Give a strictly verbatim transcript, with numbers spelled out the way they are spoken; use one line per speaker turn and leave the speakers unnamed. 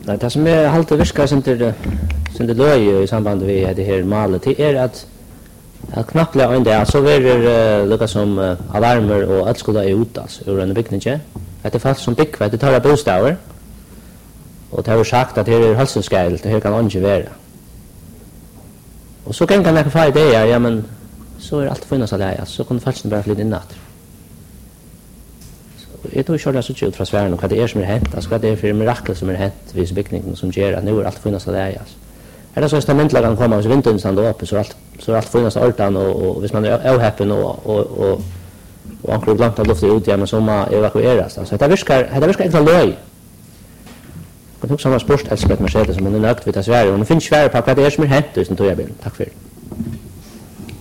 Nej, det som är halt viskar som det som det löj i samband med det här malet det är att att knappt en där så är det lika som uh, alarmer och att skulle ut alltså ur en byggning. Att det fast som bygg vad det tar bostäder. Och det har sagt att det är halsenskäl det här kan inte vara. Och så kan kan jag få det ja men så är allt finnas där så kan faktiskt bara flytta in natt. Jag tror inte så ut från Sverige och vad det är som är hänt, alltså vad det är för mirakel som är hänt vid byggningen som gör att nu är allt finnas där ja. Är det så testamentlagen kommer så vintern stannar upp så allt så allt finnas ordan och och hvis man är ohappen och och och och ankar långt av luften ut ja men så man evakueras alltså det viskar det viskar inte löj. Och också som sport älskar Mercedes som är nökt vid Sverige och det finns Sverige på vad det är som är hänt just nu tror jag. Tack för det.